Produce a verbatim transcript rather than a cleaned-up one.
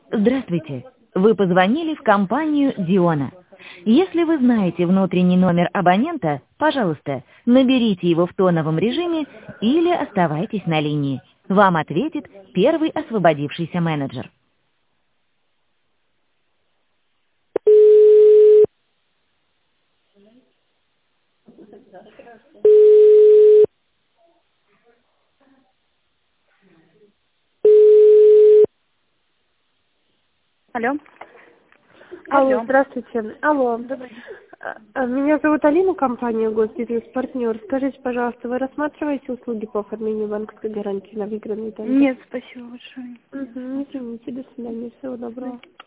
Здравствуйте. Вы позвонили в компанию Диона. Если вы знаете внутренний номер абонента, пожалуйста, наберите его в тоновом режиме или оставайтесь на линии. Вам ответит первый освободившийся менеджер. Алло. Алло, Алло. здравствуйте. Алло. Добрый день. А, а, Меня зовут Алина, компания Госбизнес-партнер. Скажите, пожалуйста, вы рассматриваете услуги по оформлению банковской гарантии на выигранный тендер? Нет, спасибо большое. Угу, извините, до свидания, всего доброго.